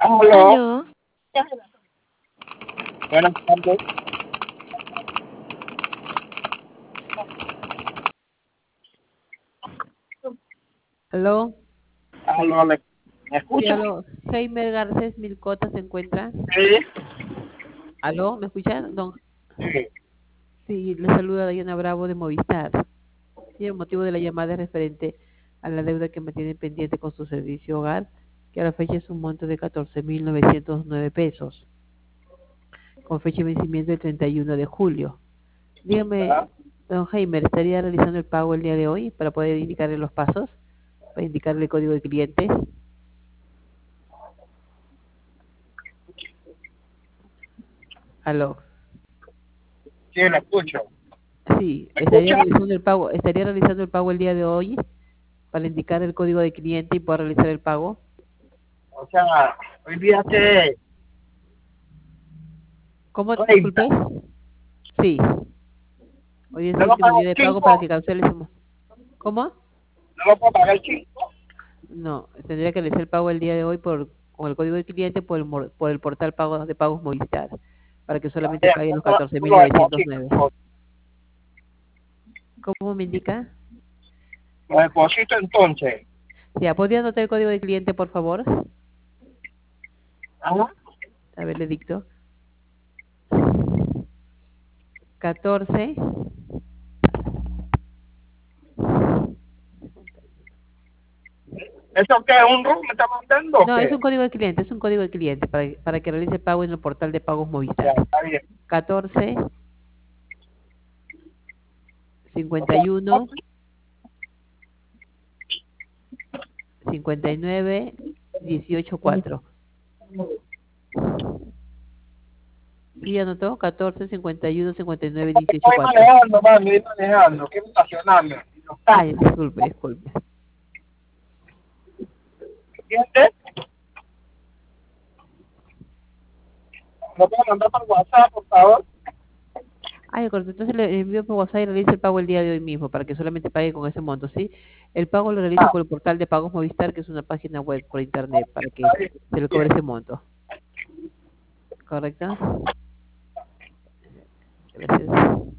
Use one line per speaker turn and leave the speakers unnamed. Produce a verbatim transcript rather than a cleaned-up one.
Aló,
Aló,
buenas tardes.
Aló,
Aló, ¿me, ¿me
sí,
escucha?
aló. Heimer Garcés Milcota se encuentra.
Sí,
Aló, ¿me escucha? Don,
sí.
sí, le saluda Diana Bravo de Movistar. Y el motivo de la llamada es referente a la deuda que mantiene pendiente con su servicio hogar, que a la fecha es un monto de catorce mil novecientos nueve pesos, con fecha de vencimiento el treinta y uno de julio. Dígame,
¿Verdad?
don Heimer, ¿estaría realizando el pago el día de hoy para poder indicarle los pasos, para indicarle el código de cliente? Aló.
Sí, la escucho.
Sí,
¿Me
estaría
escucha?
realizando el pago, estaría realizando el pago el día de hoy para indicar el código de cliente y poder realizar el pago.
O sea, hoy día que
¿Cómo?
treinta.
Disculpe. Sí, hoy es
No
el
lo
último
pago
día de pago para
cinco,
que cancelemos. ¿Cómo?
no lo puedo pagar cinco.
No, tendría que realizar el pago el día de hoy por con el código de cliente por el, mor- por el portal pago de pagos Movistar, para que
Está
solamente
bien,
paguen
yo
los
lo,
catorce
yo
mil
lo
novecientos
deposito.
nueve. ¿Cómo me indica?
Lo deposito entonces.
Ya, ¿podría anotar el código de cliente, por favor?
Ajá.
A ver, le dicto. catorce.
¿Eso qué es un room? ¿Me está mandando o
No, es
qué?
un código de cliente, es un código de cliente para, para que realice pago en el portal de pagos
Ya,
Movistar.
está bien.
catorce,
O
cincuenta
sea,
y uno, cincuenta y nueve, dieciocho, cuatro. ¿Sí anotó? catorce, cincuenta y uno, cincuenta y nueve, dieciocho,
estoy
cuatro.
manejando, mami, estoy manejando. Quiero estacionarme. Y los
Ay,
taxis.
disculpe, disculpe.
¿Entiendes? ¿Lo puedo mandar por WhatsApp, por favor?
Ay, correcto. Entonces le envío por WhatsApp y realice el pago el día de hoy mismo para que solamente pague con ese monto, ¿sí? El pago lo realiza
Ah,
por el portal de pagos Movistar, que es una página web por internet, para
está
que
bien.
se le cobre
Bien.
ese monto. ¿Correcto? Gracias.